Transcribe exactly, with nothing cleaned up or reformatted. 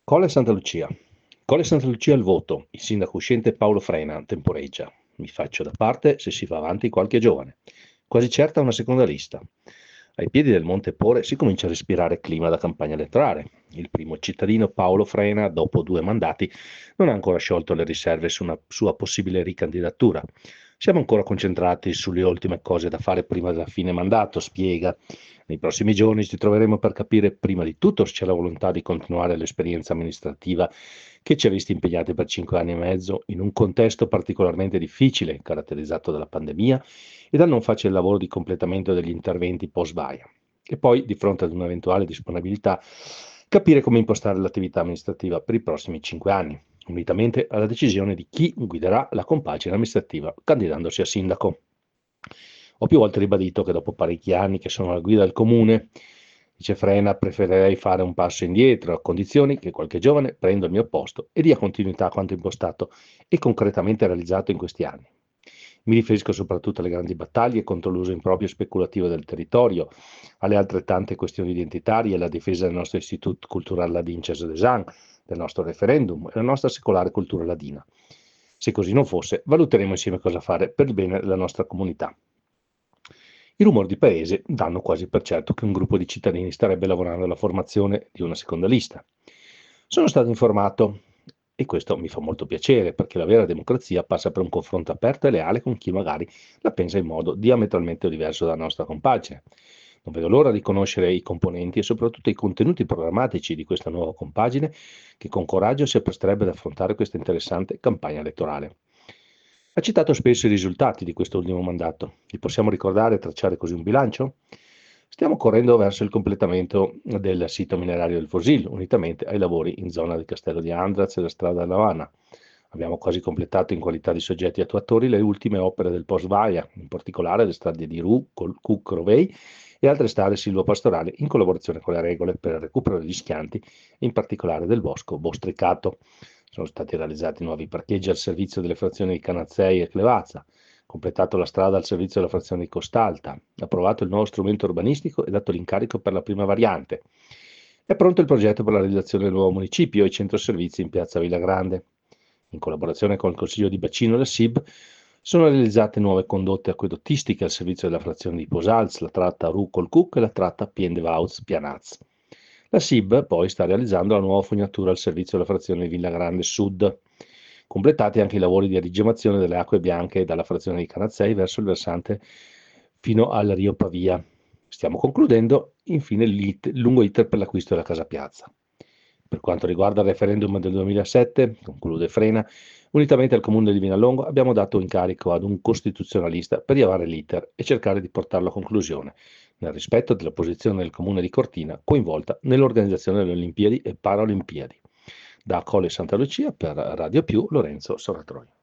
Colle Santa Lucia. Colle Santa Lucia al voto. Il sindaco uscente Paolo Frena temporeggia. Mi faccio da parte se si va avanti qualche giovane. Quasi certa una seconda lista. Ai piedi del Monte Pore si comincia a respirare clima da campagna elettorale. Il primo cittadino Paolo Frena, dopo due mandati, non ha ancora sciolto le riserve su una sua possibile ricandidatura. Siamo ancora concentrati sulle ultime cose da fare prima della fine mandato, spiega. Nei prossimi giorni ci troveremo per capire prima di tutto se c'è la volontà di continuare l'esperienza amministrativa che ci ha visti impegnati per cinque anni e mezzo in un contesto particolarmente difficile, caratterizzato dalla pandemia e dal non facile lavoro di completamento degli interventi post-Baia. E poi, di fronte ad un'eventuale disponibilità, capire come impostare l'attività amministrativa per i prossimi cinque anni, unitamente alla decisione di chi guiderà la compagine amministrativa candidandosi a sindaco. Ho più volte ribadito che dopo parecchi anni che sono alla guida del comune, dice Frena, preferirei fare un passo indietro a condizioni che qualche giovane prenda il mio posto e dia continuità a quanto impostato e concretamente realizzato in questi anni. Mi riferisco soprattutto alle grandi battaglie contro l'uso improprio e speculativo del territorio, alle altrettante questioni identitarie, alla difesa del nostro Istituto Culturale Ladin Cesare Desan, del nostro referendum e della nostra secolare cultura ladina. Se così non fosse, valuteremo insieme cosa fare per il bene della nostra comunità. I rumori di paese danno quasi per certo che un gruppo di cittadini starebbe lavorando alla formazione di una seconda lista. Sono stato informato e questo mi fa molto piacere perché la vera democrazia passa per un confronto aperto e leale con chi magari la pensa in modo diametralmente diverso dalla nostra compagine. Non vedo l'ora di conoscere i componenti e soprattutto i contenuti programmatici di questa nuova compagine che con coraggio si appresterebbe ad affrontare questa interessante campagna elettorale. Ha citato spesso i risultati di questo ultimo mandato. Li possiamo ricordare e tracciare così un bilancio? Stiamo correndo verso il completamento del sito minerario del Fosil, unitamente ai lavori in zona del Castello di Andraz e la strada della Havana. Abbiamo quasi completato in qualità di soggetti attuatori le ultime opere del post-Vaia, in particolare le strade di Ru, Cook, Rovei e altre strade silvopastorali in collaborazione con le regole per il recupero degli schianti, in particolare del bosco bostricato. Sono stati realizzati nuovi parcheggi al servizio delle frazioni di Canazzei e Clevazza, completato la strada al servizio della frazione di Costalta, approvato il nuovo strumento urbanistico e dato l'incarico per la prima variante. È pronto il progetto per la realizzazione del nuovo municipio e i centro servizi in piazza Villagrande. In collaborazione con il Consiglio di Bacino e la S I B, sono realizzate nuove condotte acquedottistiche al servizio della frazione di Posals, la tratta Rucol-Cuc e la tratta Pien-de-Vauz-Pianaz. La S I B poi sta realizzando la nuova fognatura al servizio della frazione di Villagrande Sud, completati anche i lavori di rigemazione delle acque bianche dalla frazione di Canazzei verso il versante fino al Rio Pavia. Stiamo concludendo infine il lungo iter per l'acquisto della Casa Piazza. Per quanto riguarda il referendum del duemilasette, conclude Frena, unitamente al comune di Vinalongo abbiamo dato incarico ad un costituzionalista per riavare l'iter e cercare di portarlo a conclusione, nel rispetto della posizione del comune di Cortina coinvolta nell'organizzazione delle Olimpiadi e Paralimpiadi. Da Colle Santa Lucia per Radio Più, Lorenzo Soratroni.